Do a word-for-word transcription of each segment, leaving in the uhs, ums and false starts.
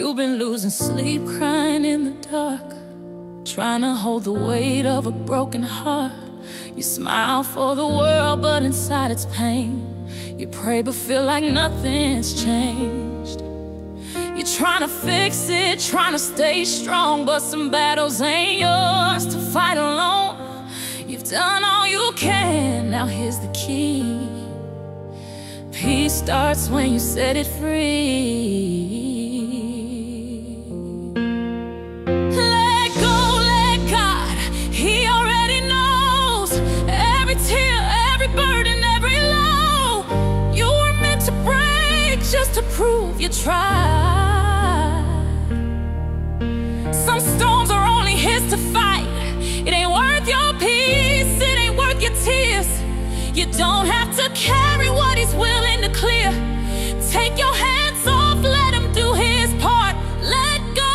You've been losing sleep, crying in the dark, trying to hold the weight of a broken heart. You smile for the world, but inside it's pain. You pray but feel like nothing's changed. You're trying to fix it, trying to stay strong, but some battles ain't yours to fight alone. You've done all you can, now here's the key. Peace starts when you set it free. Let go, let God, He already knows every tear, every burden, every low. You were meant to break just to prove you tried. Some storms are only His to fight. It ain't worth your peace, it ain't worth your tears. You don't have to carry what He's willing to clear. Take your hands off, let Him do His part. Let go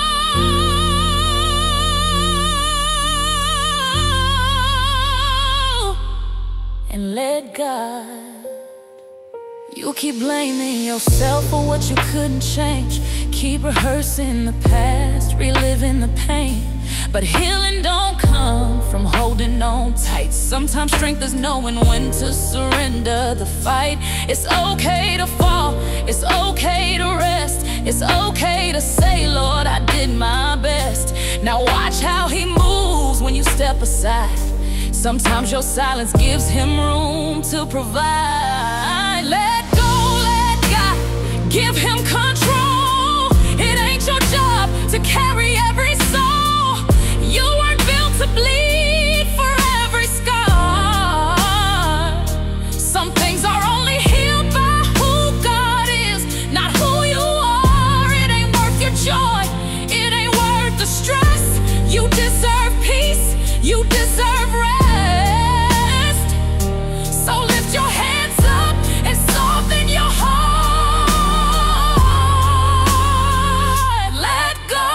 and let God. You keep blaming yourself for what you couldn't change. Keep rehearsing the past, reliving the pain. But healing don't come from holding on tight. Sometimes strength is knowing when to surrender the fight. It's okay to fall, it's okay to rest. It's okay to say, Lord, I did my best. Now watch how He moves when you step aside. Sometimes your silence gives Him room to provide. Let go, let God, give Him control. It ain't your job to carry every soul. You weren't built to bleed for every scar. Some things are only healed by who God is, not who you are. It ain't worth your joy, it ain't worth the stress. You deserve peace, you deserve rest. So lift your hands up and soften your heart. Let go.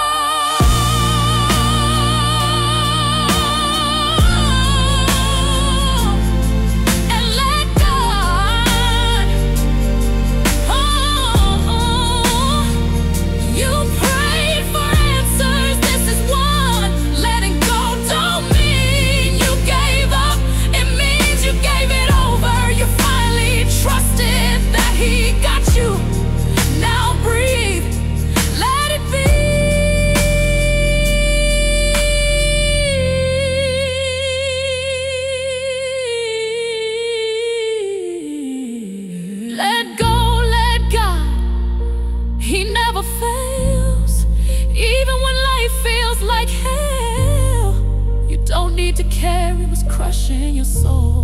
Let go, let God, He never fails. Even when life feels like hell, you don't need to carry what's crushing your soul.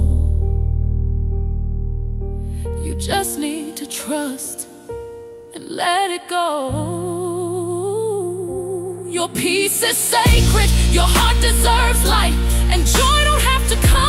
You just need to trust and let it go. Your peace is sacred, your heart deserves light, and joy don't have to come